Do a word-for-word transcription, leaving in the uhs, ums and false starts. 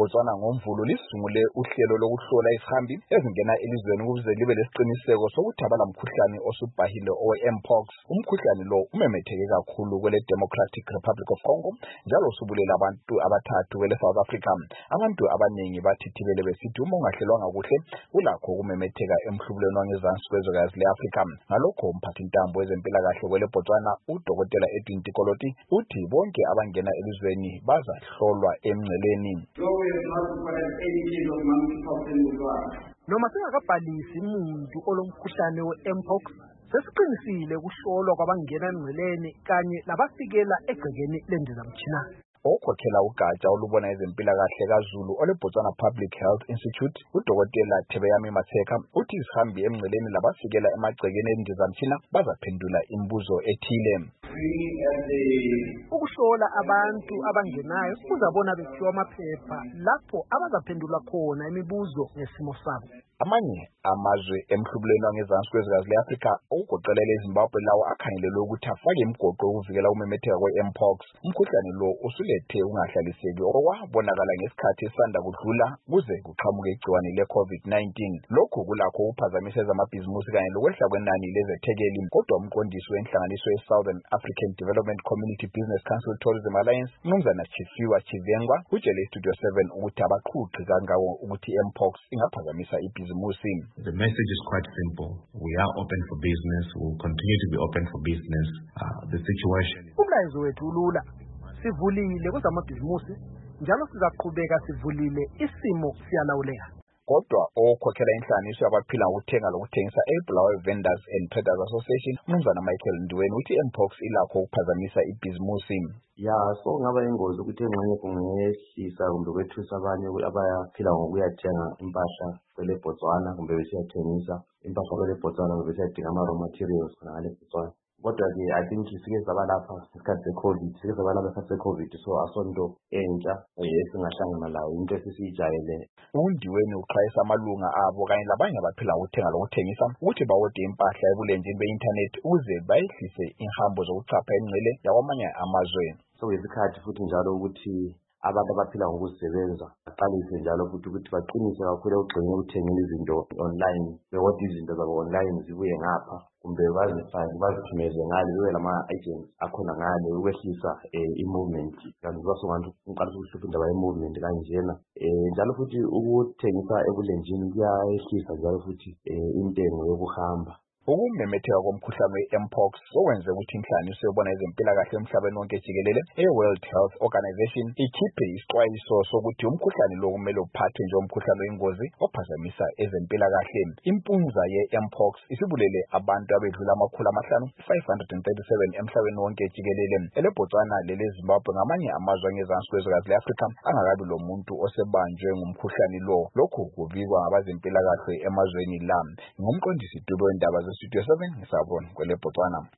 iBotswana ngoMvulo lisungule uhlelo lokuhlola isihambi ezingena elizweni ukuze libe lesiqiniseko sokuthi abalamkhuhlane osubhahile owe-mpox. Umkhuhlane lo umemetheke kakhulu kwele Democratic Republic of Congo njalo usubulela abantu abathathu kwele South Africa. Abantu abaningi bathithibele besithi uma ungahlelwanga kuhle ulakho ukumemetheka emhlubulweni wangezansi kwezwekazi le-Afrika. Ngalokho umphathintambo wezempilakahle kwele Botswana uDokotela Edwin Tikoloti uthi bonke abangena elizweni bazahlolwa emngceleni. Noma singakabhalisi umuntu olomkhuhlane we-mpox, sesiqinisile ukuhlolwa kwabangena emngceleni kanye nabafikela egcekeni lendizamtshina. Okhokhela ugatsha olubona ezempilakahle kaZulu oleBotswana Public Health Institute uDokotela Thebeyami Matheka uthi isihambi emngceleni labafikela emagcekeni endizamtshina bazaphendula imibuzo ethile. Ukuhlola abantu abangenayo kuzabona bethiwa amaphepha lapho abazaphendula khona imibuzo ngesimo sabo. Amanye amazwe emhlubulweni wangezansi kwezwekazi le-Afrika okugoqela eZimbabwe lawo akhangelelwe ukuthi afake imigoqo yokuvikela ukumemetheka kwe-mpox. Umkhuhlane lo usulethe ungahlaliseki okwabonakala ngesikhathi esanda kudlula kuze kuqhamuke igciwane le-COVID nineteen. Lokhu kulakho ukuphazamisa ezamabhizimusi kanye lokwehla kwenani lezethekeli. Kodwa umqondisi wenhlanganiso ye-Southern African Development Community Business Council Tourism Alliance Mnumzana Chifiwa Chivengwa utshele iStudio seven ukuthi abaqhuqhi kangawo ukuthi i-mpox ingaphazamisa ibhizimusi. The message is quite simple. We are open for business. We will continue to be open for business. Uh, the situation. Umlayezo wethu ulula. Sivulile kwezamabhizimusi njalo sizaqhubeka sivulile, isimo siyalawuleka. Kodwa okhokhela inhlanganiso yabaphila ngokuthenga lokuthengisa eBulawayo Vendors and Traders Association Mnumzana Michael Ndiweni uthi i-mpox ilakho ukuphazamisa ibhizimusi. Ya, so ngaba ingozi ukuthi engxenye kungehlisa kumbe kwethusa abanye abaphila ngokuyathenga impahla kwele Botswana kumbe besiyathengisa impahla kwele Botswana kumbe besiyadinga ama raw materials ngale Botswana. Kodwa ke I think sike saba lapha isikhathi se-COVID, sike saba lapha isikhathi se-COVID, so asonto entsha esingahlangana layo into esisijayele. uNdiweni uxwayisa amalunga abo kanye labanye abaphila ngokuthenga lokuthengisa ukuthi bawode impahla ebulenjini be-internet ukuze bayehlise inhambo zokuchapha emngcele yakwamanye amazwe. So isikhathi futhi njalo ukuthi abantu abaphila ngokusebenza baqalise njalo futhi ukuthi baqinise kakhulu ukugcina ukuthengela izinto online, bekodwa izinto zabo online zibuye ngapha kumbe bazifake bazithumeze ngale bebe lama-agents akhona ngale ukwehlisa i-movement. Kanti basongathi uqalisa ukuhlupha indaba ye-movement kanjena. Njalo futhi ukuthengisa ebulenjini kuyayehlisa njalo futhi intengo yokuhamba. Ukumemetheka komkhuhlane we-mpox okwenze ukuthi inhlanganiso yobona ezempilakahle emhlabeni wonke jikelele e-World Health Organization ikhiphe isixwayiso sokuthi umkhuhlane lo kumele uphathwe njengomkhuhlane oyingozi ophazamisa ezempilakahle. Impunza ye-mpox isibulele abantu abedlula amakhulu amahlanu five hundred thirty-seven emhlabeni wonke jikelele. EleBotswana leleZimbabwe ngamanye amazwe angezansi kwezwekazi le-Afrika angakabi lo muntu osebanjwe ngumkhuhlane lo. Lokhu kubikwa ngabazempilakahle emazweni la. Ngumqondisi dulo wendaba Studio seven ngisabona kwele Botswana.